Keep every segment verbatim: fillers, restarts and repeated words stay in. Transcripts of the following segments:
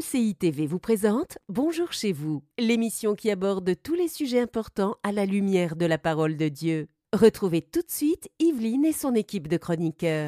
C I T V vous présente Bonjour chez vous, l'émission qui aborde tous les sujets importants à la lumière de la parole de Dieu. Retrouvez tout de suite Yveline et son équipe de chroniqueurs.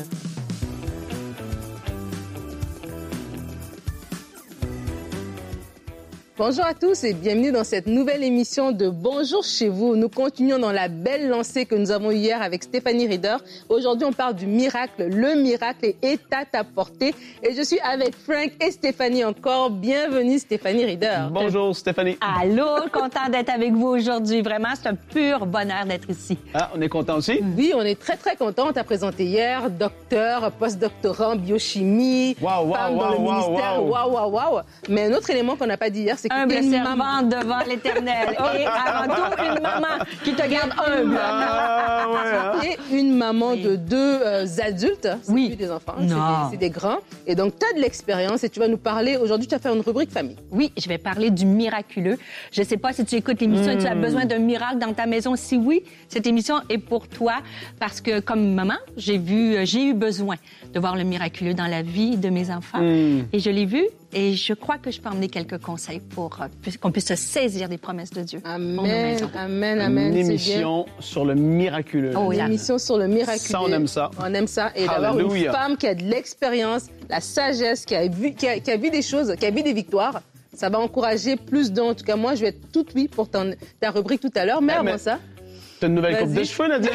Bonjour à tous et bienvenue dans cette nouvelle émission de Bonjour chez vous. Nous continuons dans la belle lancée que nous avons eue hier avec Stéphanie Rieder. Aujourd'hui, on parle du miracle. Le miracle est à ta portée. Et je suis avec Frank et Stéphanie encore. Bienvenue Stéphanie Rieder. Bonjour Stéphanie. Allô, content d'être avec vous aujourd'hui. Vraiment, c'est un pur bonheur d'être ici. Ah, on est content aussi? Oui, on est très très content. On t'a présenté hier, docteur, post-doctorant en biochimie, wow, wow, femme wow, dans le wow, ministère. wow. Waouh, waouh, waouh. Mais un autre élément qu'on n'a pas dit hier, c'est que Humble t'es une servante maman. devant l'Éternel. Et avant tout, une maman qui te garde humble. Ah, ouais, hein? Et une maman Oui. de deux euh, adultes. C'est Oui. plus des enfants, Non. c'est des, c'est des grands. Et donc, tu as de l'expérience et tu vas nous parler. Aujourd'hui, tu vas faire une rubrique famille. Oui, je vais parler du miraculeux. Je ne sais pas si tu écoutes l'émission et tu as besoin d'un miracle dans ta maison. Si oui, cette émission est pour toi parce que comme maman, j'ai vu, j'ai eu besoin de voir le miraculeux dans la vie de mes enfants. Mm. Et je l'ai vu et je crois que je peux emmener quelques conseils pour euh, qu'on puisse se saisir des promesses de Dieu. pour nos Amen, maisons. amen, amen. Une c'est bien. émission sur le miraculeux. Oh, oui. Une émission sur le miraculeux. Ça, on aime ça. On aime ça. Et d'avoir une Alléluia. femme qui a de l'expérience, la sagesse, qui a, vu, qui, a, qui a vu des choses, qui a vu des victoires, ça va encourager plus d'un. En tout cas, moi, je vais être toute oui pour ton, ta rubrique tout à l'heure. Mais Eh, avant mais- ça, T'as une nouvelle Vas-y. coupe de cheveux, Nadine?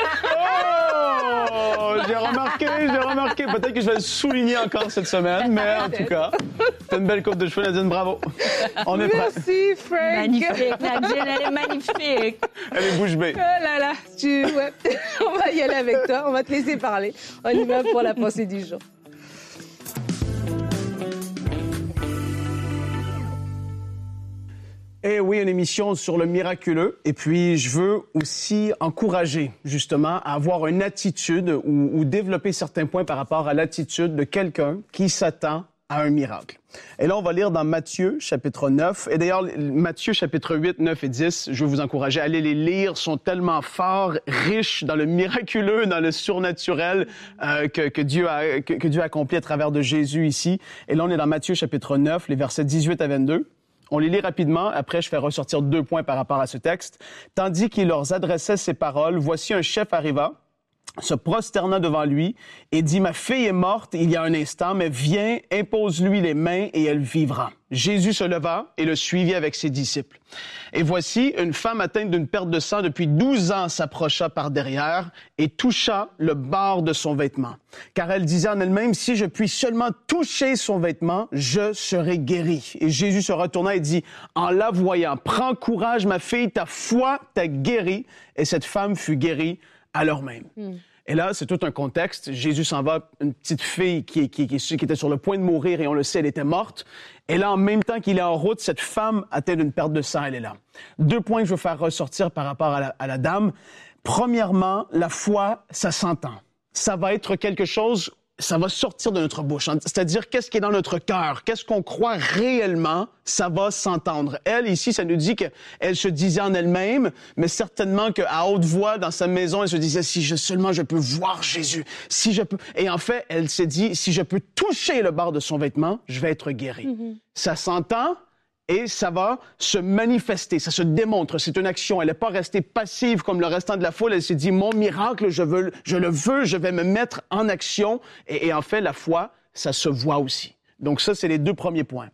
Oh! J'ai remarqué, j'ai remarqué. Peut-être que je vais le souligner encore cette semaine, mais en tout cas, t'as une belle coupe de cheveux, Nadine, bravo. On est prêts. merci, Frank. Magnifique, Nadine, elle est magnifique. Elle est bouche bée. Oh là là, tu... ouais. On va y aller avec toi, on va te laisser parler. On y va pour la pensée du jour. Eh oui, une émission sur le miraculeux. Et puis, je veux aussi encourager, justement, à avoir une attitude ou, ou développer certains points par rapport à l'attitude de quelqu'un qui s'attend à un miracle. Et là, on va lire dans Matthieu, chapitre neuf. Et d'ailleurs, Matthieu, chapitre huit, neuf et dix, je veux vous encourager à aller les lire, sont tellement forts, riches dans le miraculeux, dans le surnaturel euh, que, que, Dieu a, que, que Dieu a accompli à travers de Jésus ici. Et là, on est dans Matthieu, chapitre neuf, les versets dix-huit à vingt-deux. On les lit rapidement, après je fais ressortir deux points par rapport à ce texte. Tandis qu'il leur adressait ces paroles, voici un chef arriva, se prosterna devant lui et dit « Ma fille est morte il y a un instant, mais viens, impose-lui les mains et elle vivra. » Jésus se leva et le suivit avec ses disciples. Et voici, une femme atteinte d'une perte de sang depuis douze ans s'approcha par derrière et toucha le bord de son vêtement. Car elle disait en elle-même, si je puis seulement toucher son vêtement, je serai guérie. Et Jésus se retourna et dit, en la voyant, prends courage, ma fille, ta foi t'a guérie. Et cette femme fut guérie à l'heure même. Mm. Et là, c'est tout un contexte. Jésus s'en va, une petite fille qui, qui, qui, qui était sur le point de mourir et on le sait, elle était morte. Et là, en même temps qu'il est en route, cette femme atteinte d'une perte de sang, elle est là. Deux points que je veux faire ressortir par rapport à la, à la dame. Premièrement, la foi, ça s'entend. Ça va être quelque chose, ça va sortir de notre bouche. C'est-à-dire, qu'est-ce qui est dans notre cœur? Qu'est-ce qu'on croit réellement? Ça va s'entendre. Elle, ici, ça nous dit qu'elle se disait en elle-même, mais certainement qu'à haute voix, dans sa maison, elle se disait, si je, seulement je peux voir Jésus, si je peux... Et en fait, elle s'est dit, si je peux toucher le bord de son vêtement, je vais être guérie. Mm-hmm. Ça s'entend et ça va se manifester, ça se démontre. C'est une action. Elle n'est pas restée passive comme le restant de la foule. Elle s'est dit, mon miracle, je, veux, je le veux, je vais me mettre en action. Et, et en fait, la foi, ça se voit aussi. Donc ça, c'est les deux premiers points.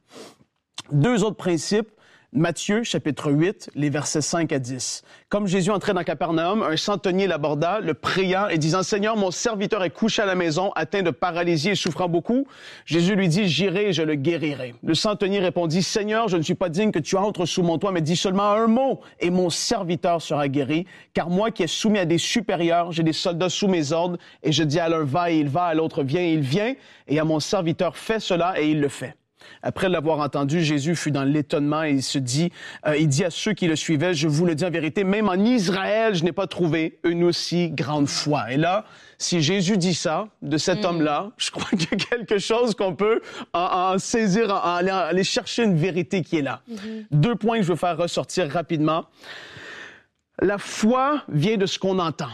Deux autres principes. Matthieu, chapitre huit, les versets cinq à dix. Comme Jésus entrait dans Capernaum, un centenier l'aborda, le priant et disant, « Seigneur, mon serviteur est couché à la maison, atteint de paralysie et souffrant beaucoup. » Jésus lui dit, « J'irai et je le guérirai. » Le centenier répondit, « Seigneur, je ne suis pas digne que tu entres sous mon toit, mais dis seulement un mot et mon serviteur sera guéri. Car moi qui est soumis à des supérieurs, j'ai des soldats sous mes ordres et je dis à l'un va et il va, à l'autre viens et il vient, et à mon serviteur fais cela et il le fait. » Après l'avoir entendu, Jésus fut dans l'étonnement et il se dit, euh, il dit à ceux qui le suivaient, je vous le dis en vérité, même en Israël, je n'ai pas trouvé une aussi grande foi. Et là, si Jésus dit ça de cet mmh. homme-là, je crois qu'il y a quelque chose qu'on peut en, en saisir, en, en aller, en aller chercher une vérité qui est là. Mmh. Deux points que je veux faire ressortir rapidement. La foi vient de ce qu'on entend.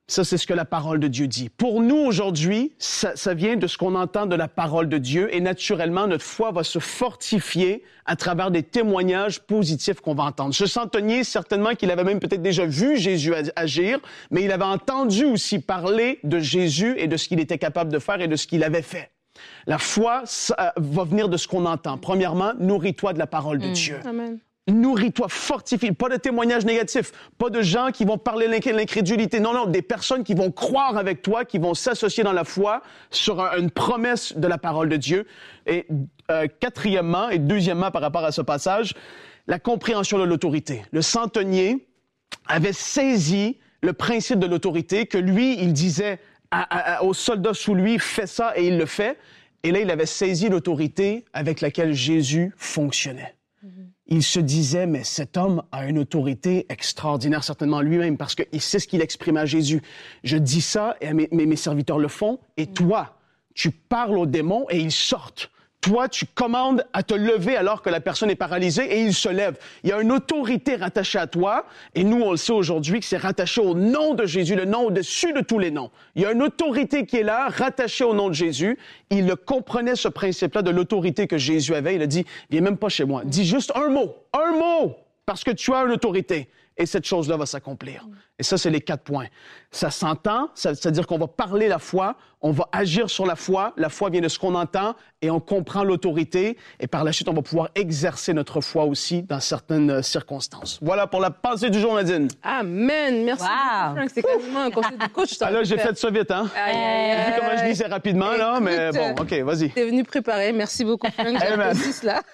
Ça, c'est ce que la parole de Dieu dit. Pour nous, aujourd'hui, ça, ça vient de ce qu'on entend de la parole de Dieu et naturellement, notre foi va se fortifier à travers des témoignages positifs qu'on va entendre. Ce centenier, certainement qu'il avait même peut-être déjà vu Jésus agir, mais il avait entendu aussi parler de Jésus et de ce qu'il était capable de faire et de ce qu'il avait fait. La foi ça, va venir de ce qu'on entend. Premièrement, nourris-toi de la parole de mmh. Dieu. Amen. Nourris-toi, fortifie. Pas de témoignages négatifs, pas de gens qui vont parler de l'incrédulité. Non, non, des personnes qui vont croire avec toi, qui vont s'associer dans la foi sur un, une promesse de la parole de Dieu. Et euh, quatrièmement et deuxièmement par rapport à ce passage, la compréhension de l'autorité. Le centenier avait saisi le principe de l'autorité que lui, il disait à, à, à, aux soldats sous lui, fais ça et il le fait. Et là, il avait saisi l'autorité avec laquelle Jésus fonctionnait. Il se disait, mais cet homme a une autorité extraordinaire, certainement lui-même, parce qu'il sait ce qu'il exprime à Jésus. Je dis ça, et mes, mes serviteurs le font, et toi, tu parles aux démons et ils sortent. Toi, tu commandes à te lever alors que la personne est paralysée et il se lève. Il y a une autorité rattachée à toi et nous, on le sait aujourd'hui que c'est rattaché au nom de Jésus, le nom au-dessus de tous les noms. Il y a une autorité qui est là, rattachée au nom de Jésus. Il le comprenait, ce principe-là de l'autorité que Jésus avait. Il a dit, viens même pas chez moi. Dis juste un mot, un mot, parce que tu as une autorité. Et cette chose-là va s'accomplir. Et ça, c'est les quatre points. Ça s'entend, c'est-à-dire qu'on va parler la foi, on va agir sur la foi, la foi vient de ce qu'on entend, et on comprend l'autorité, et par la suite, on va pouvoir exercer notre foi aussi dans certaines circonstances. Voilà pour la pensée du jour, Nadine. Amen! Merci wow. Frank, c'est quasiment un conseil de coach. Ah là, j'ai fait ça vite, hein? Aïe, aïe, aïe. Vu comment je lisais rapidement, écoute, là, mais bon, OK, vas-y. T'es venu préparer, merci beaucoup, Frank. J'apprécie cela.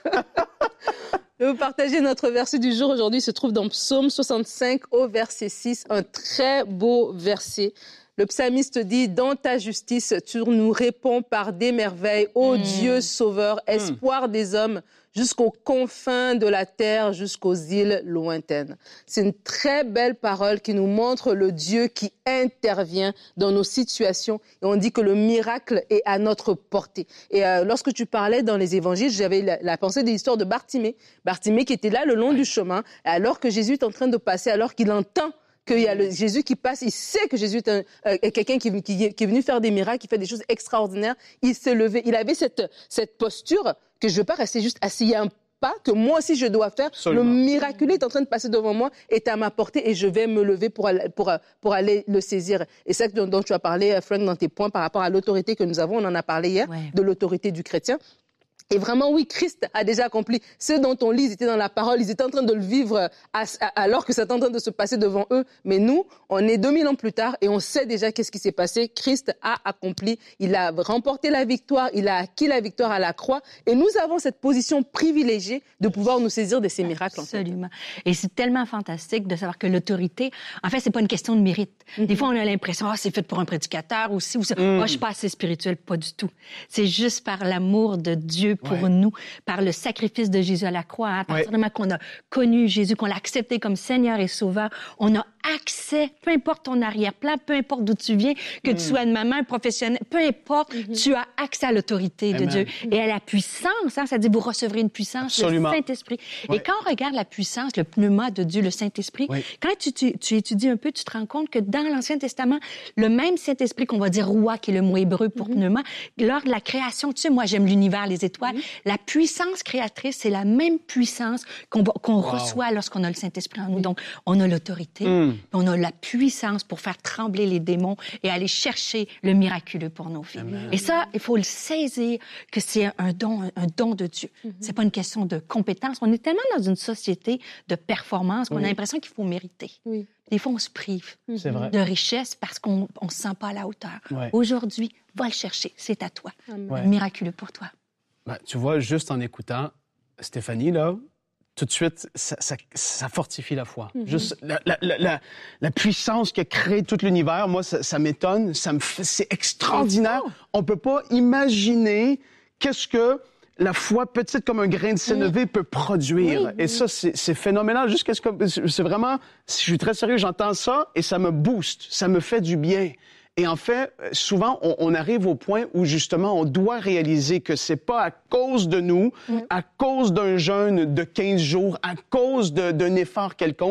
Je vais vous partager notre verset du jour. Aujourd'hui, il se trouve dans Psaume soixante-cinq au verset six, un très beau verset. Le psalmiste dit, dans ta justice, tu nous réponds par des merveilles, ô mmh. Dieu sauveur, espoir mmh. des hommes, jusqu'aux confins de la terre, jusqu'aux îles lointaines. C'est une très belle parole qui nous montre le Dieu qui intervient dans nos situations. Et on dit que le miracle est à notre portée. Et euh, lorsque tu parlais dans les évangiles, j'avais la, la pensée de l'histoire de Bartimée. Bartimée qui était là le long du chemin, alors que Jésus est en train de passer, alors qu'il entend qu'il y a le Jésus qui passe, il sait que Jésus est, un, euh, quelqu'un qui, qui, qui est venu faire des miracles, qui fait des choses extraordinaires. Il s'est levé, il avait cette, cette posture que je ne veux pas rester juste assis. Il y a un pas que moi aussi je dois faire. Absolument. Le miraculeux est en train de passer devant moi, est à ma portée et je vais me lever pour aller, pour, pour aller le saisir. Et c'est ça dont tu as parlé, Frank, dans tes points par rapport à l'autorité que nous avons. On en a parlé hier, ouais. de l'autorité du chrétien. Et vraiment, oui, Christ a déjà accompli. Ceux dont on lit, ils étaient dans la parole, ils étaient en train de le vivre à, à, alors que c'est en train de se passer devant eux. Mais nous, on est deux mille ans plus tard et on sait déjà qu'est-ce qui s'est passé. Christ a accompli, il a remporté la victoire, il a acquis la victoire à la croix. Et nous avons cette position privilégiée de pouvoir nous saisir de ces miracles. Absolument. Et c'est tellement fantastique de savoir que l'autorité, en fait, c'est pas une question de mérite. Mm-hmm. Des fois, on a l'impression, ah, oh, c'est fait pour un prédicateur ou si, ou ça. Mm. Oh, je suis pas assez spirituel. Pas du tout. C'est juste par l'amour de Dieu pour ouais. nous, par le sacrifice de Jésus à la croix. À partir ouais. du moment qu'on a connu Jésus, qu'on l'a accepté comme Seigneur et Sauveur, on a accès, peu importe ton arrière-plan, peu importe d'où tu viens, que mm. tu sois une maman, professionnelle, peu importe, mm-hmm. tu as accès à l'autorité Amen. De Dieu et à la puissance. Hein, ça dit, vous recevrez une puissance, Absolument. Le Saint-Esprit. Ouais. Et quand on regarde la puissance, le pneuma de Dieu, le Saint-Esprit, ouais. quand tu, tu, tu étudies un peu, tu te rends compte que dans l'Ancien Testament, le même Saint-Esprit qu'on va dire roi, qui est le mot hébreu pour mm-hmm. pneuma, lors de la création, tu sais, moi j'aime l'univers, les étoiles, mm-hmm. la puissance créatrice, c'est la même puissance qu'on, qu'on wow. reçoit lorsqu'on a le Saint-Esprit en nous. Donc, on a l'autorité, mm. on a la puissance pour faire trembler les démons et aller chercher le miraculeux pour nos vies. Amen. Et ça, il faut le saisir que c'est un don, un don de Dieu. Mm-hmm. C'est pas une question de compétence. On est tellement dans une société de performance qu'on oui. a l'impression qu'il faut mériter. Oui. Des fois, on se prive c'est vrai. De richesse parce qu'on ne se sent pas à la hauteur. Ouais. Aujourd'hui, va le chercher. C'est à toi. Ouais. Miraculeux pour toi. Ben, tu vois, juste en écoutant Stéphanie, là, tout de suite, ça, ça, ça fortifie la foi. Mm-hmm. Juste la, la, la, la puissance qui a créé tout l'univers, moi, ça, ça m'étonne, ça me fait, c'est extraordinaire. Oh. On peut pas imaginer qu'est-ce que la foi, petite comme un grain de sénévé, oui. peut produire. Oui, Et oui. ça, c'est, c'est phénoménal. Juste qu'est-ce que, c'est vraiment, si je suis très sérieux, j'entends ça et ça me booste, ça me fait du bien. Et en fait, souvent, on, on arrive au point où, justement, on doit réaliser que c'est pas à cause de nous, oui. à cause d'un jeûne de quinze jours, à cause de, d'un effort quelconque.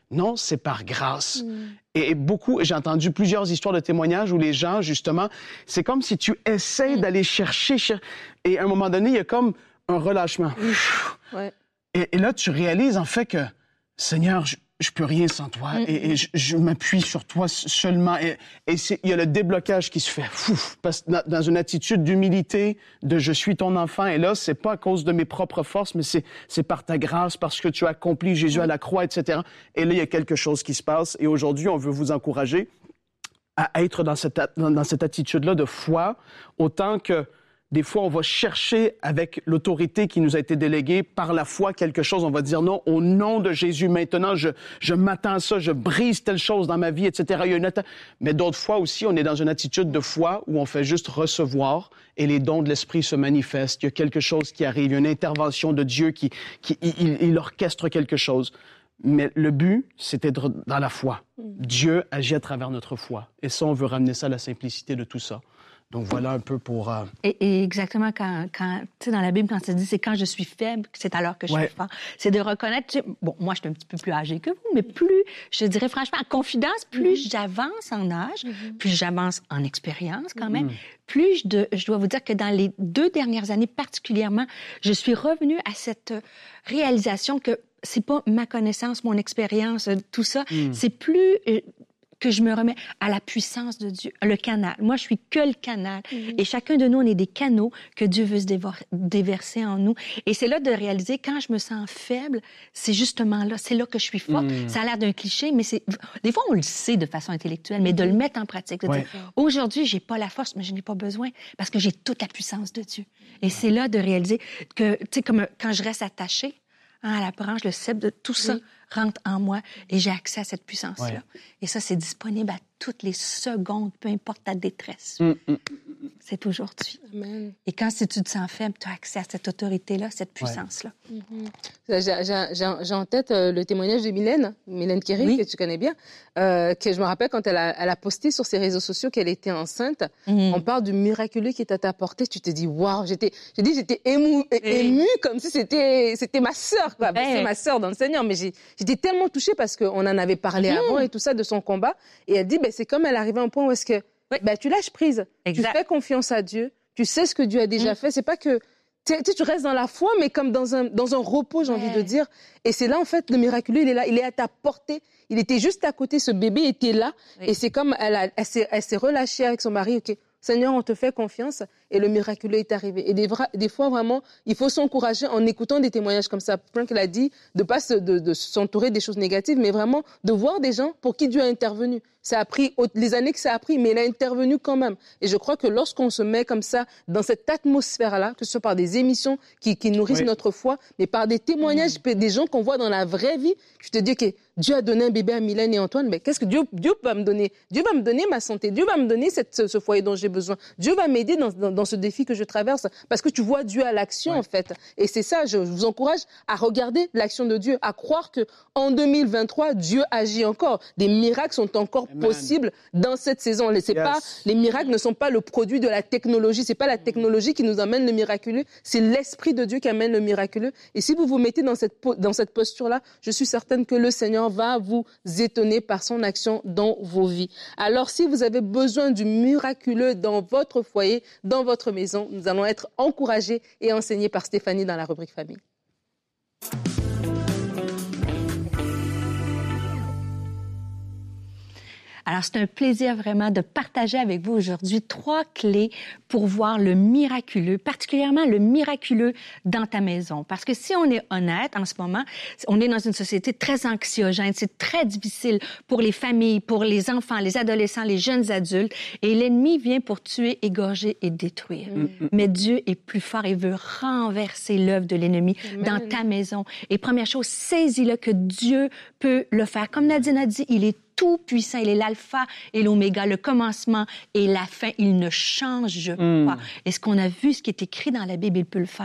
Non, c'est par grâce. Mm. Et beaucoup, j'ai entendu plusieurs histoires de témoignages où les gens, justement, c'est comme si tu essaies mm. d'aller chercher, cher... et à un moment donné, il y a comme un relâchement. Mm. Ouais. Et, et là, tu réalises en fait que, Seigneur, je, je peux rien sans toi, mm. et, et je, je m'appuie sur toi seulement. Et, et c'est, il y a le déblocage qui se fait, Fouf, parce, dans, dans une attitude d'humilité, de je suis ton enfant. Et là, c'est pas à cause de mes propres forces, mais c'est, c'est par ta grâce, parce que tu as accompli Jésus mm. à la croix, et cetera. Et là, il y a quelque chose qui se passe. Et aujourd'hui, on veut vous encourager à être dans cette, dans, dans cette attitude-là de foi, autant que des fois, on va chercher avec l'autorité qui nous a été déléguée par la foi quelque chose. On va dire non, au nom de Jésus, maintenant, je, je m'attends à ça, je brise telle chose dans ma vie, et cetera. Il y a une atta... Mais d'autres fois aussi, on est dans une attitude de foi où on fait juste recevoir et les dons de l'Esprit se manifestent. Il y a quelque chose qui arrive, il y a une intervention de Dieu qui, qui il, il orchestre quelque chose. Mais le but, c'était d'être dans la foi. Dieu agit à travers notre foi. Et ça, on veut ramener ça à la simplicité de tout ça. Donc, voilà un peu pour... Euh... Et, et exactement, quand, quand tu sais, dans la Bible, quand ça dit c'est quand je suis faible, c'est alors que je ouais. suis fort. C'est de reconnaître... Tu sais, bon, moi, je suis un petit peu plus âgée que vous, mais plus, je dirais franchement, en confidence, plus mm-hmm. j'avance en âge, mm-hmm. plus j'avance en expérience quand même, mm-hmm. plus je, de, je dois vous dire que dans les deux dernières années particulièrement, je suis revenue à cette réalisation que c'est pas ma connaissance, mon expérience, tout ça, mm. c'est plus... Euh, que je me remets à la puissance de Dieu, le canal. Moi, je suis que le canal. Mm-hmm. Et chacun de nous, on est des canaux que Dieu veut se dévor- déverser en nous. Et c'est là de réaliser, quand je me sens faible, c'est justement là, c'est là que je suis forte. Mm. Ça a l'air d'un cliché, mais c'est... Des fois, on le sait de façon intellectuelle, mais de le mettre en pratique, de ouais. dire, aujourd'hui, j'ai pas la force, mais je n'ai pas besoin, parce que j'ai toute la puissance de Dieu. Et c'est là de réaliser que, tu sais, comme quand je reste attachée, hein, à la branche, le cep de tout ça oui. rentre en moi et j'ai accès à cette puissance-là. Ouais. Et ça, c'est disponible à toutes les secondes, peu importe ta détresse. Mm, mm. C'est aujourd'hui. Amen. Et quand si tu te sens faible, tu as accès à cette autorité-là, cette puissance-là. Ouais. Mm-hmm. J'ai, j'ai, j'ai en tête euh, le témoignage de Mylène, Mylène Kéry, oui. que tu connais bien, euh, que je me rappelle quand elle a, elle a posté sur ses réseaux sociaux qu'elle était enceinte. Mm-hmm. On parle du miraculeux qui est à ta portée. Tu te dis, waouh, j'étais, j'ai dit, j'étais émue, oui. émue comme si c'était, c'était ma sœur, quoi. Ben, c'est ma sœur dans le Seigneur, mais j'ai, j'étais tellement touchée parce qu'on en avait parlé mm-hmm. avant et tout ça de son combat. Et elle dit, ben, c'est comme elle arrivait à un point où est-ce que oui. ben, tu lâches prise. Exact. Tu fais confiance à Dieu. Tu sais ce que Dieu a déjà mmh. fait. C'est pas que tu, tu restes dans la foi, mais comme dans un, dans un repos, j'ai ouais. envie de dire. Et c'est là, en fait, le miraculeux, il est là. Il est à ta portée. Il était juste à côté. Ce bébé était là. Oui. Et c'est comme elle, a, elle, s'est, elle s'est relâchée avec son mari. OK, Seigneur, on te fait confiance. Et le miraculeux est arrivé. Et des, des fois, vraiment, il faut s'encourager en écoutant des témoignages comme ça. Frank l'a dit, de ne pas se, de, de s'entourer des choses négatives, mais vraiment de voir des gens pour qui Dieu a intervenu. Ça a pris les années que ça a pris, mais il a intervenu quand même. Et je crois que lorsqu'on se met comme ça, dans cette atmosphère-là, que ce soit par des émissions qui, qui nourrissent oui. notre foi, mais par des témoignages, mmh. des gens qu'on voit dans la vraie vie, je te dis que Dieu a donné un bébé à Mylène et Antoine, mais qu'est-ce que Dieu, Dieu va me donner? Dieu va me donner ma santé. Dieu va me donner cette, ce, ce foyer dont j'ai besoin. Dieu va m'aider dans, dans, dans ce défi que je traverse, parce que tu vois Dieu à l'action, ouais. en fait. Et c'est ça, je vous encourage à regarder l'action de Dieu, à croire qu'en deux mille vingt-trois, Dieu agit encore. Des miracles sont encore Amen. Possibles dans cette saison. C'est yes. pas, les miracles ne sont pas le produit de la technologie. C'est pas la technologie qui nous amène le miraculeux. C'est l'Esprit de Dieu qui amène le miraculeux. Et si vous vous mettez dans cette, dans cette posture-là, je suis certaine que le Seigneur va vous étonner par son action dans vos vies. Alors, si vous avez besoin du miraculeux dans votre foyer, dans votre maison, nous allons être encouragés et enseignés par Stéphanie dans la rubrique Famille. Alors, c'est un plaisir vraiment de partager avec vous aujourd'hui trois clés pour voir le miraculeux, particulièrement le miraculeux dans ta maison. Parce que si on est honnête en ce moment, on est dans une société très anxiogène. C'est très difficile pour les familles, pour les enfants, les adolescents, les jeunes adultes. Et l'ennemi vient pour tuer, égorger et détruire. Mm-hmm. Mais Dieu est plus fort et veut renverser l'œuvre de l'ennemi Amen. Dans ta maison. Et première chose, saisis-le que Dieu peut le faire. Comme Nadine a dit, il est tout puissant, il est l'alpha et l'oméga, le commencement et la fin, il ne change mm. pas. Et ce qu'on a vu, ce qui est écrit dans la Bible, il peut le faire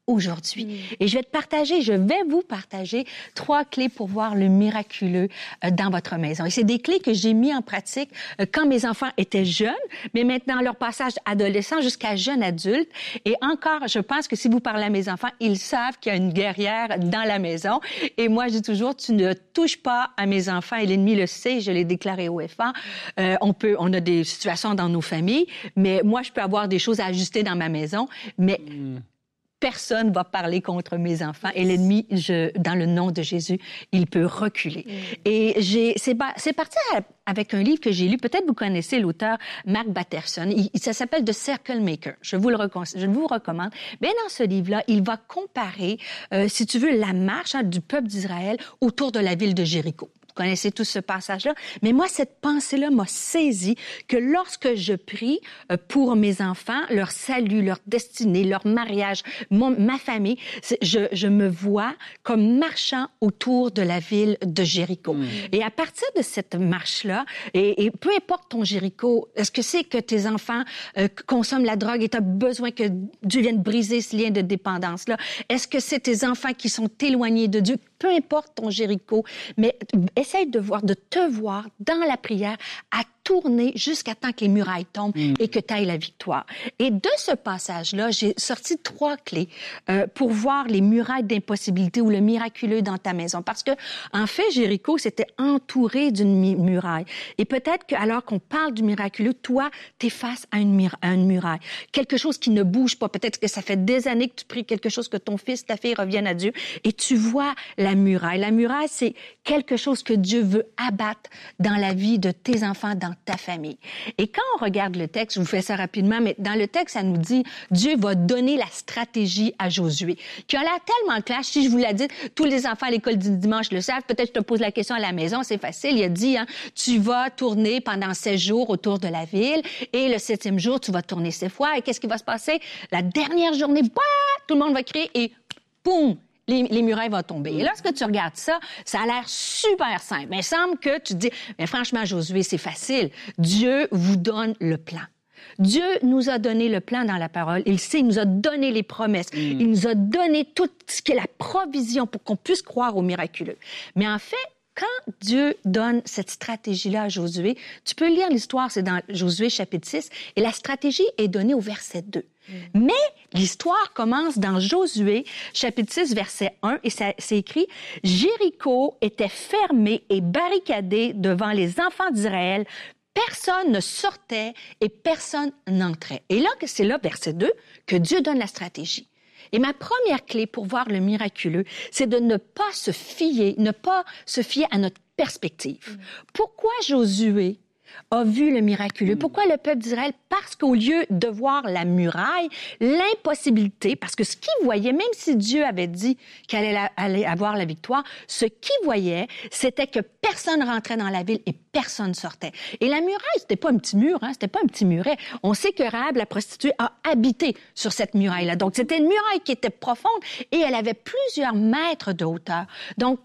aujourd'hui. Mm. Et je vais te partager, je vais vous partager trois clés pour voir le miraculeux euh, dans votre maison. Et c'est des clés que j'ai mis en pratique euh, quand mes enfants étaient jeunes, mais maintenant leur passage adolescent jusqu'à jeune adulte. Et encore, je pense que si vous parlez à mes enfants, ils savent qu'il y a une guerrière dans la maison. Et moi, je dis toujours, tu ne touches pas à mes enfants et l'ennemi le sait, je l'ai déclaré au F A. Euh, on peut, on a des situations dans nos familles, mais moi, je peux avoir des choses à ajuster dans ma maison, mais mm. personne va parler contre mes enfants. Et l'ennemi, je, dans le nom de Jésus, il peut reculer. Mm. Et j'ai, c'est, c'est parti avec un livre que j'ai lu. Peut-être vous connaissez l'auteur Mark Batterson. Il, ça s'appelle The Circle Maker. Je vous le recon- je vous recommande. Mais dans ce livre-là, il va comparer, euh, si tu veux, la marche hein, du peuple d'Israël autour de la ville de Jéricho. Vous connaissez tous ce passage-là. Mais moi, cette pensée-là m'a saisi que lorsque je prie pour mes enfants, leur salut, leur destinée, leur mariage, mon, ma famille, je, je me vois comme marchant autour de la ville de Jéricho. Mmh. Et à partir de cette marche-là, et, et peu importe ton Jéricho, est-ce que c'est que tes enfants euh, consomment la drogue et tu as besoin que Dieu vienne briser ce lien de dépendance-là? Est-ce que c'est tes enfants qui sont éloignés de Dieu? Peu importe ton Jéricho, mais essaye de voir, de te voir dans la prière à tourner jusqu'à temps que les murailles tombent mmh. et que tu ailles la victoire. Et de ce passage-là, j'ai sorti trois clés euh, pour voir les murailles d'impossibilité ou le miraculeux dans ta maison. Parce que, en fait, Jéricho, c'était entouré d'une mi- muraille. Et peut-être que, alors qu'on parle du miraculeux, toi, t'es face à une, mur- à une muraille. Quelque chose qui ne bouge pas. Peut-être que ça fait des années que tu pries quelque chose, que ton fils, ta fille reviennent à Dieu. Et tu vois la muraille. La muraille, c'est quelque chose que Dieu veut abattre dans la vie de tes enfants, dans ta famille. Et quand on regarde le texte, je vous fais ça rapidement, mais dans le texte, ça nous dit, Dieu va donner la stratégie à Josué, qui a l'air tellement clair. Si je vous l'ai dit, tous les enfants à l'école du dimanche le savent. Peut-être je te pose la question à la maison, c'est facile. Il a dit, hein, tu vas tourner pendant sept jours autour de la ville, et le septième jour, tu vas tourner sept fois. Et qu'est-ce qui va se passer? La dernière journée, bah, tout le monde va crier, et boum! Les, les murailles vont tomber. Et lorsque tu regardes ça, ça a l'air super simple. Mais il semble que tu te dis, mais franchement, Josué, c'est facile. Dieu vous donne le plan. Dieu nous a donné le plan dans la parole. Il sait, il nous a donné les promesses. Mm. Il nous a donné tout ce qui est la provision pour qu'on puisse croire au miraculeux. Mais en fait, quand Dieu donne cette stratégie-là à Josué, tu peux lire l'histoire, c'est dans Josué chapitre six, et la stratégie est donnée au verset deux. Mm. Mais l'histoire commence dans Josué chapitre six, verset un, et ça, c'est écrit « Jéricho était fermé et barricadé devant les enfants d'Israël. Personne ne sortait et personne n'entrait. » Et là, c'est là, verset deux, que Dieu donne la stratégie. Et ma première clé pour voir le miraculeux, c'est de ne pas se fier, ne pas se fier à notre perspective. Mm. Pourquoi Josué a vu le miraculeux? Mm. Pourquoi le peuple d'Israël? Parce qu'au lieu de voir la muraille, l'impossibilité, parce que ce qu'il voyait, même si Dieu avait dit qu'il allait, allait avoir la victoire, ce qu'il voyait, c'était que personne rentrait dans la ville et personne sortait. Et la muraille, c'était pas un petit mur, hein, c'était pas un petit muret. On sait que Rahab, la prostituée, a habité sur cette muraille-là. Donc, c'était une muraille qui était profonde et elle avait plusieurs mètres de hauteur. Donc,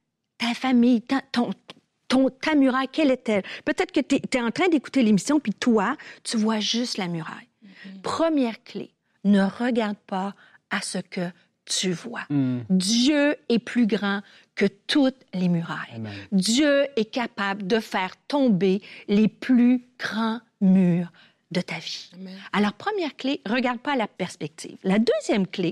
ta famille, ta, ton... Ton, ta muraille, quelle est-elle? Peut-être que tu es en train d'écouter l'émission, puis toi, tu vois juste la muraille. Mm-hmm. Première clé, ne regarde pas à ce que tu vois. Mm. Dieu est plus grand que toutes les murailles. Amen. Dieu est capable de faire tomber les plus grands murs de ta vie. Amen. Alors, première clé, regarde pas à la perspective. La deuxième clé,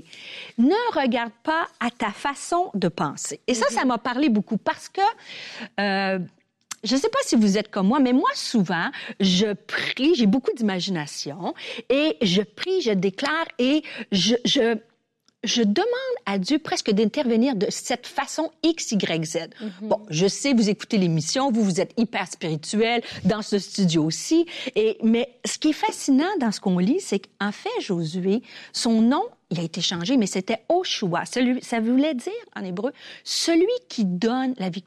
ne regarde pas à ta façon de penser. Et ça, mm-hmm. ça m'a parlé beaucoup parce que, euh, je ne sais pas si vous êtes comme moi, mais moi, souvent, je prie, j'ai beaucoup d'imagination, et je prie, je déclare, et je... je Je demande à Dieu presque d'intervenir de cette façon X, Y, Z. Mm-hmm. Bon, je sais, vous écoutez l'émission, vous, vous êtes hyper spirituel, dans ce studio aussi. Et, mais ce qui est fascinant dans ce qu'on lit, c'est qu'en fait, Josué, son nom, il a été changé, mais c'était Oshua. Celui, ça voulait dire, en hébreu, celui qui donne la victoire.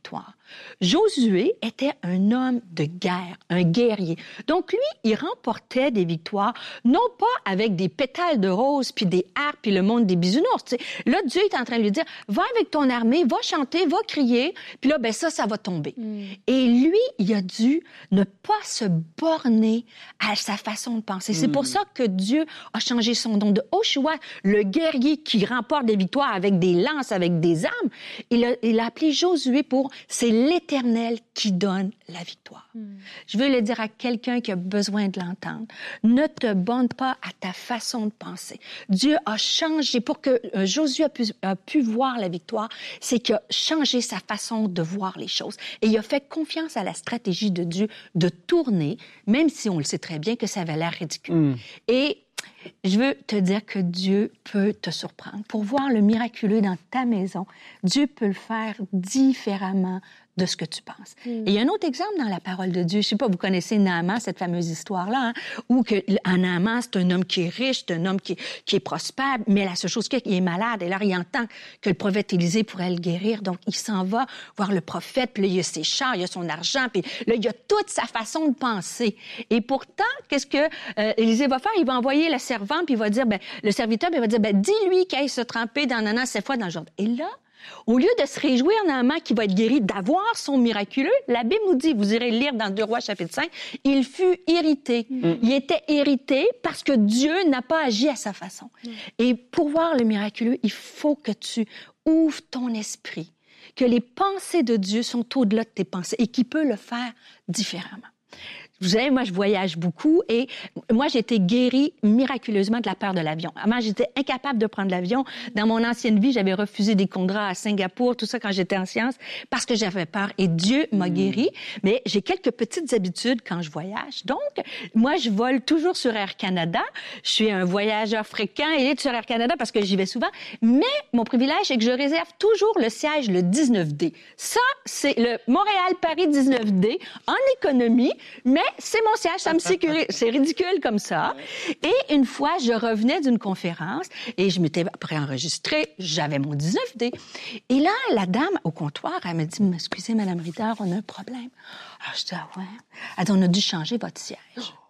Josué était un homme de guerre, un guerrier. Donc, lui, il remportait des victoires, non pas avec des pétales de rose, puis des harpes, puis le monde des bisounours. Tu sais. Là, Dieu est en train de lui dire, va avec ton armée, va chanter, va crier, puis là, ben ça, ça va tomber. Mm. Et lui, il a dû ne pas se borner à sa façon de penser. Mm. C'est pour ça que Dieu a changé son nom de Joshua, le guerrier qui remporte des victoires avec des lances, avec des armes. Il a, il a appelé Josué pour, c'est l'Éternel qui donne la victoire. Mm. Je veux le dire à quelqu'un qui a besoin de l'entendre. Ne te borne pas à ta façon de penser. Dieu a changé, pour que euh, Josué a pu, a pu voir la victoire, c'est qu'il a changé sa façon de voir les choses. Et il a fait confiance à la stratégie de Dieu de tourner, même si on le sait très bien que ça avait l'air ridicule. Mm. Et je veux te dire que Dieu peut te surprendre. Pour voir le miraculeux dans ta maison, Dieu peut le faire différemment de ce que tu penses. Mm. Et il y a un autre exemple dans la parole de Dieu. Je ne sais pas, vous connaissez Naaman, cette fameuse histoire-là, hein, où que, Naaman, c'est un homme qui est riche, c'est un homme qui, qui est prospère, mais la seule chose qu'il est malade. Et là, il entend que le prophète Élisée pourrait le guérir. Donc, il s'en va voir le prophète, puis là, il a ses chars, il a son argent, puis là, il a toute sa façon de penser. Et pourtant, qu'est-ce que euh, Élisée va faire? Il va envoyer le servant, puis il va dire, ben, le serviteur, puis il va dire, ben, dis-lui qu'il aille se tremper dans Naaman sept fois dans le Jourdain. Et là, au lieu de se réjouir Naaman qui va être guéri, d'avoir son miraculeux, la Bible nous dit, vous irez lire dans deux Rois chapitre cinq, il fut irrité. Mm. Il était irrité parce que Dieu n'a pas agi à sa façon. Mm. Et pour voir le miraculeux, il faut que tu ouvres ton esprit, que les pensées de Dieu sont au-delà de tes pensées et qu'il peut le faire différemment. Vous savez, moi, je voyage beaucoup et moi, j'ai été guérie miraculeusement de la peur de l'avion. Avant, j'étais incapable de prendre l'avion. Dans mon ancienne vie, j'avais refusé des contrats à Singapour, tout ça quand j'étais en sciences, parce que j'avais peur. Et Dieu m'a guérie. Mais j'ai quelques petites habitudes quand je voyage. Donc, moi, je vole toujours sur Air Canada. Je suis un voyageur fréquent et sur Air Canada parce que j'y vais souvent. Mais mon privilège, c'est que je réserve toujours le siège le dix-neuf D. Ça, c'est le Montréal-Paris dix-neuf D en économie, mais c'est mon siège, ça me sécurise. C'est ridicule comme ça. Et une fois, je revenais d'une conférence et je m'étais préenregistrée. J'avais mon dix-neuf D. Et là, la dame au comptoir, elle me dit, excusez, Madame Ritter, on a un problème. Alors, je dis, ah ouais. Elle dit, on a dû changer votre siège.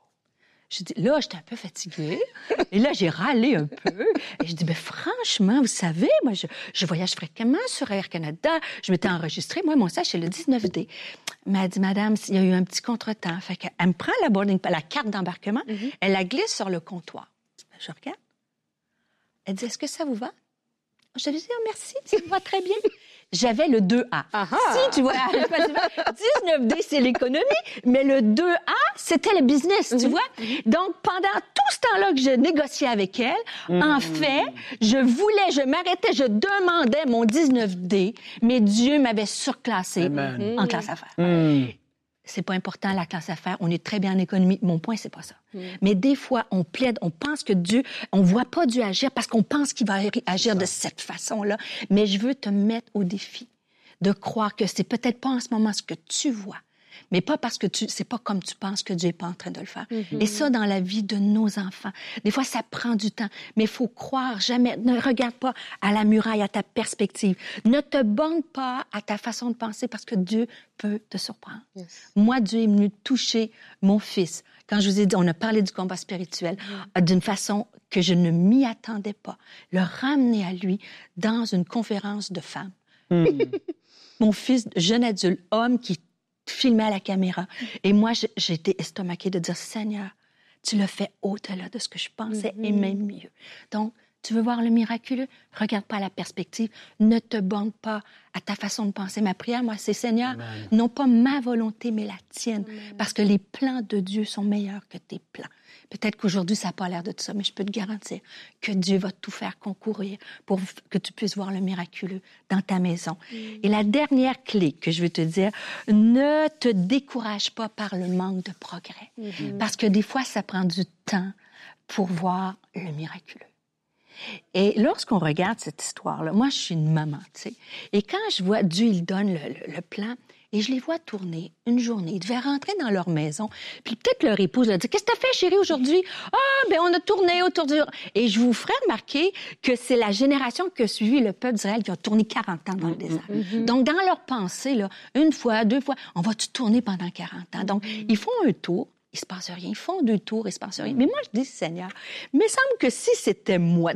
Je dis, là, j'étais un peu fatiguée. Et là, j'ai râlé un peu. Et je dis, ben franchement, vous savez, moi, je, je voyage fréquemment sur Air Canada. Je m'étais enregistrée. Moi, mon siège, c'est le dix-neuf D. Elle m'a dit, madame, il y a eu un petit contretemps. Fait qu'elle me prend la boarding, la carte d'embarquement, mm-hmm. elle la glisse sur le comptoir. Je regarde. Elle dit, est-ce que ça vous va? Je lui dis, oh, merci, ça me va très bien. J'avais le deux A. Aha. Si, tu vois, dix-neuf D, c'est l'économie, mais le deux A, c'était le business, mm-hmm. tu vois. Donc, pendant tout ce temps-là que je négociais avec elle, mm-hmm. en fait, je voulais, je m'arrêtais, je demandais mon dix-neuf D, mais Dieu m'avait surclassé Amen. En classe affaires. Mm. C'est pas important, la classe affaires. On est très bien en économie. Mon point, c'est pas ça. Mm. Mais des fois, on plaide, on pense que Dieu, on voit pas Dieu agir parce qu'on pense qu'il va agir de cette façon-là. Mais je veux te mettre au défi de croire que c'est peut-être pas en ce moment ce que tu vois, mais pas parce que tu, c'est pas comme tu penses que Dieu est pas en train de le faire. Mm-hmm. Et ça, dans la vie de nos enfants. Des fois, ça prend du temps, mais il faut croire jamais. Ne regarde pas à la muraille, à ta perspective. Ne te borne pas à ta façon de penser parce que Dieu peut te surprendre. Yes. Moi, Dieu est venu toucher mon fils. Quand je vous ai dit, on a parlé du combat spirituel mm. d'une façon que je ne m'y attendais pas. Le ramener à lui dans une conférence de femmes. Mm. Mon fils, jeune adulte, homme qui filmé à la caméra. Et moi, j'ai été estomaquée de dire, Seigneur, tu le fais au-delà de ce que je pensais mm-hmm. et même mieux. Donc, tu veux voir le miraculeux? Regarde pas la perspective. Ne te borne pas à ta façon de penser. Ma prière, moi, c'est Seigneur, Amen. Non pas ma volonté, mais la tienne. Amen. Parce que les plans de Dieu sont meilleurs que tes plans. Peut-être qu'aujourd'hui, ça n'a pas l'air de tout ça, mais je peux te garantir que Dieu va tout faire concourir pour que tu puisses voir le miraculeux dans ta maison. Mm. Et la dernière clé que je veux te dire, ne te décourage pas par le manque de progrès. Mm-hmm. Parce que des fois, ça prend du temps pour voir le miraculeux. Et lorsqu'on regarde cette histoire-là, moi, je suis une maman, tu sais, et quand je vois Dieu, il donne le, le, le plan, Et je les vois tourner une journée. Ils devaient rentrer dans leur maison. Puis peut-être leur épouse leur dit « Qu'est-ce que t'as fait, chérie, aujourd'hui? »« Ah, ben on a tourné autour du... » Et je vous ferai remarquer que c'est la génération qui a suivi le peuple d'Israël qui a tourné quarante ans dans le désert. Mm-hmm. Donc, dans leur pensée, là, une fois, deux fois, on va-tu tourner pendant quarante ans? Donc, mm-hmm. ils font un tour. Il se passe rien. Ils font deux tours, il se passe rien. Mais moi, je dis, Seigneur, il me semble que si c'était moi...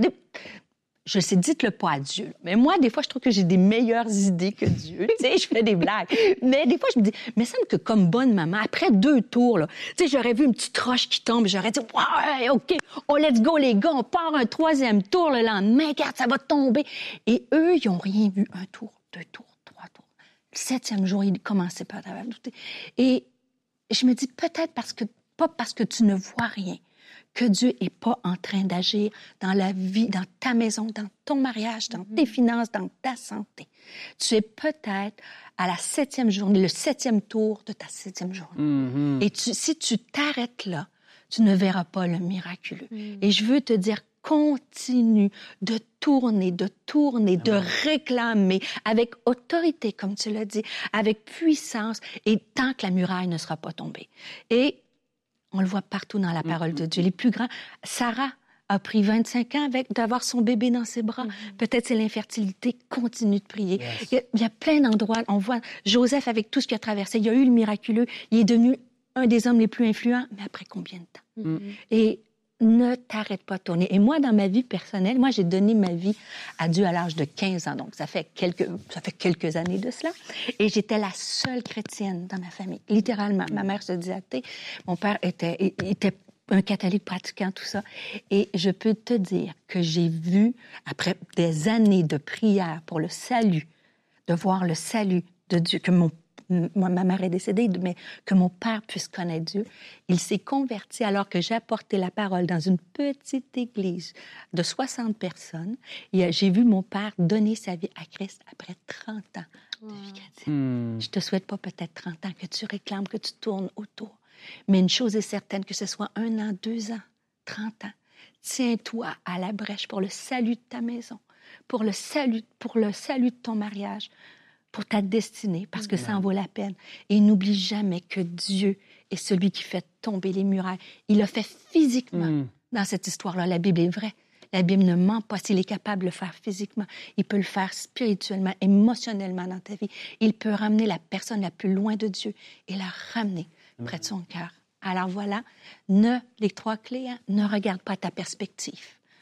Je sais, dites-le pas à Dieu. Mais moi, des fois, je trouve que j'ai des meilleures idées que Dieu. Tu sais, je fais des blagues. Mais des fois, je me dis, mais il semble que comme bonne maman, après deux tours, là, tu sais, j'aurais vu une petite roche qui tombe, j'aurais dit, ouais, OK, oh, let's go, les gars, on part un troisième tour le lendemain, regarde, ça va tomber. Et eux, ils n'ont rien vu. Un tour, deux tours, trois tours. Le septième jour, ils commençaient pas à douter. Et je me dis, peut-être parce que, pas parce que tu ne vois rien, que Dieu n'est pas en train d'agir dans la vie, dans ta maison, dans ton mariage, dans tes finances, dans ta santé. Tu es peut-être à la septième journée, le septième tour de ta septième journée. Mm-hmm. Et tu, si tu t'arrêtes là, tu ne verras pas le miraculeux. Mm. Et je veux te dire, continue de tourner, de tourner, de réclamer avec autorité, comme tu l'as dit, avec puissance, et tant que la muraille ne sera pas tombée. Et on le voit partout dans la parole mm-hmm. de Dieu. Les plus grands, Sarah a pris vingt-cinq ans avec d'avoir son bébé dans ses bras. Mm-hmm. Peut-être c'est l'infertilité. Continue de prier. Yes. Il, y a, il y a plein d'endroits. On voit Joseph avec tout ce qu'il a traversé. Il y a eu le miraculeux. Il est devenu un des hommes les plus influents. Mais après combien de temps? Mm-hmm. Et ne t'arrête pas de tourner. Et moi, dans ma vie personnelle, moi, j'ai donné ma vie à Dieu à l'âge de quinze ans. Donc, ça fait quelques, ça fait quelques années de cela. Et j'étais la seule chrétienne dans ma famille. Littéralement. Ma mère se disait athée. Mon père était, était un catholique pratiquant, tout ça. Et je peux te dire que j'ai vu, après des années de prière pour le salut, de voir le salut de Dieu, que mon Moi, ma mère est décédée, mais que mon père puisse connaître Dieu. Il s'est converti alors que j'ai apporté la parole dans une petite église de soixante personnes. Et j'ai vu mon père donner sa vie à Christ après trente ans de vie chrétienne. Mm. Je te souhaite pas peut-être trente ans que tu réclames, que tu tournes autour. Mais une chose est certaine, que ce soit un an, deux ans, trente ans, tiens-toi à la brèche pour le salut de ta maison, pour le salut, pour le salut de ton mariage, pour ta destinée, parce que ça en vaut la peine. Et n'oublie jamais que Dieu est celui qui fait tomber les murailles. Il l'a fait physiquement mm. dans cette histoire-là. La Bible est vraie. La Bible ne ment pas. S'il est capable de le faire physiquement, il peut le faire spirituellement, émotionnellement dans ta vie. Il peut ramener la personne la plus loin de Dieu et la ramener mm. près de son cœur. Alors voilà, ne, les trois clés, hein, ne regarde pas ta perspective.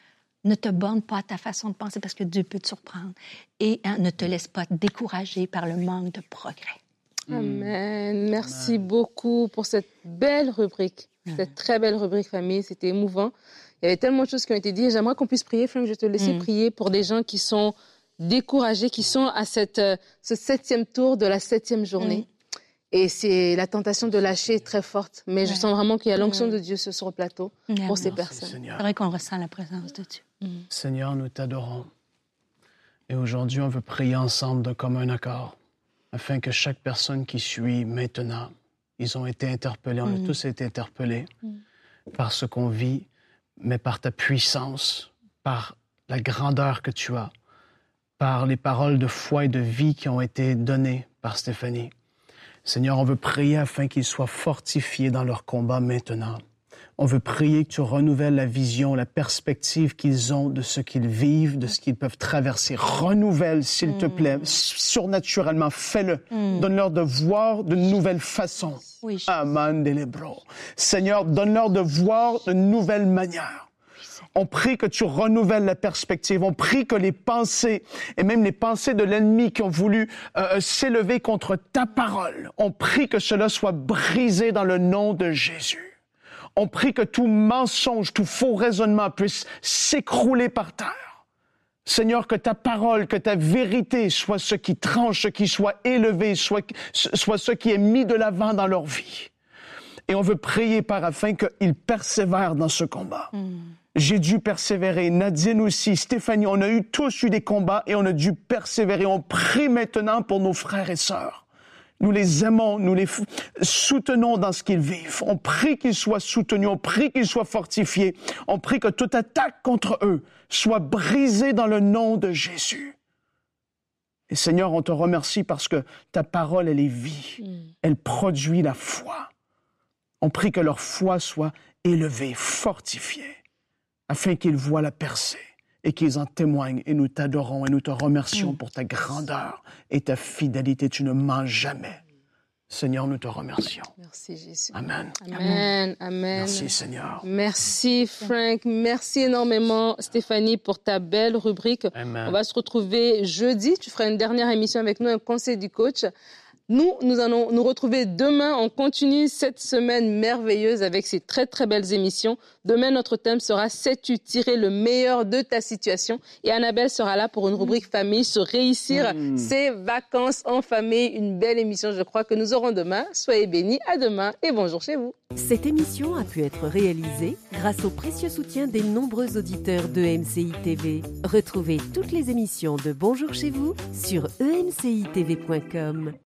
Ne te borne pas à ta façon de penser parce que Dieu peut te surprendre. Et hein, ne te laisse pas décourager par le manque de progrès. Amen. Merci Amen. beaucoup pour cette belle rubrique, Amen. cette très belle rubrique famille. C'était émouvant. Il y avait tellement de choses qui ont été dites. J'aimerais qu'on puisse prier, Frank, je vais te laisser mm. prier pour des gens qui sont découragés, qui sont à cette, euh, ce septième tour de la septième journée. Mm. Et c'est la tentation de lâcher est très forte. Mais ouais. je sens vraiment qu'il y a l'onction ouais. de Dieu sur le plateau ouais. pour ces Merci, personnes. Seigneur. C'est vrai qu'on ressent la présence de Dieu. Mm. Seigneur, nous t'adorons. Et aujourd'hui, on veut prier ensemble d'un commun accord, afin que chaque personne qui suit maintenant, ils ont été interpellés, on mm. a tous été interpellés mm. par ce qu'on vit, mais par ta puissance, par la grandeur que tu as, par les paroles de foi et de vie qui ont été données par Stéphanie. Seigneur, on veut prier afin qu'ils soient fortifiés dans leur combat maintenant. On veut prier que tu renouvelles la vision, la perspective qu'ils ont de ce qu'ils vivent, de ce qu'ils peuvent traverser. Renouvelle, s'il mm. te plaît, surnaturellement, fais-le. Mm. Donne-leur de voir de nouvelles façons. Oui, Amen, Delebro. Seigneur, donne-leur de voir de nouvelles manières. On prie que tu renouvelles la perspective. On prie que les pensées, et même les pensées de l'ennemi qui ont voulu euh, s'élever contre ta parole, on prie que cela soit brisé dans le nom de Jésus. On prie que tout mensonge, tout faux raisonnement puisse s'écrouler par terre. Seigneur, que ta parole, que ta vérité soit ce qui tranche, ce qui soit élevé, soit, soit ce qui est mis de l'avant dans leur vie. Et on veut prier par afin qu'ils persévèrent dans ce combat. Mm. J'ai dû persévérer, Nadine aussi, Stéphanie, on a eu tous eu des combats et on a dû persévérer. On prie maintenant pour nos frères et sœurs. Nous les aimons, nous les soutenons dans ce qu'ils vivent. On prie qu'ils soient soutenus, on prie qu'ils soient fortifiés. On prie que toute attaque contre eux soit brisée dans le nom de Jésus. Et Seigneur, on te remercie parce que ta parole, elle est vie. Mm. Elle produit la foi. On prie que leur foi soit élevée, fortifiée, afin qu'ils voient la percée et qu'ils en témoignent. Et nous t'adorons et nous te remercions mm. pour ta grandeur et ta fidélité. Tu ne mens jamais. Seigneur, nous te remercions. Merci, Jésus. Amen. Amen. Amen. Merci, Seigneur. Merci, Frank. Merci énormément, Stéphanie, pour ta belle rubrique. Amen. On va se retrouver jeudi. Tu feras une dernière émission avec nous, un conseil du coach. Nous, nous allons nous retrouver demain. On continue cette semaine merveilleuse avec ces très, très belles émissions. Demain, notre thème sera « Sais-tu tirer le meilleur de ta situation ?» Et Annabelle sera là pour une rubrique famille, se réussir mmh. ses vacances en famille. Une belle émission, je crois, que nous aurons demain. Soyez bénis. À demain et bonjour chez vous. Cette émission a pu être réalisée grâce au précieux soutien des nombreux auditeurs de E M C I T V. Retrouvez toutes les émissions de Bonjour chez vous sur e m c i t v point com.